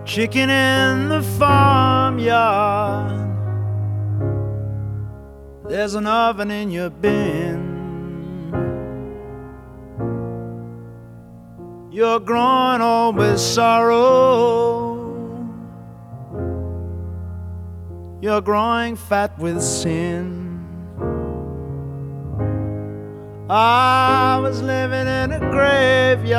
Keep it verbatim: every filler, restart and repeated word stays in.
chicken in the farmyard. There's an oven in your bin. You're growing old with sorrow. You're growing fat with sin. I was living in a graveyard.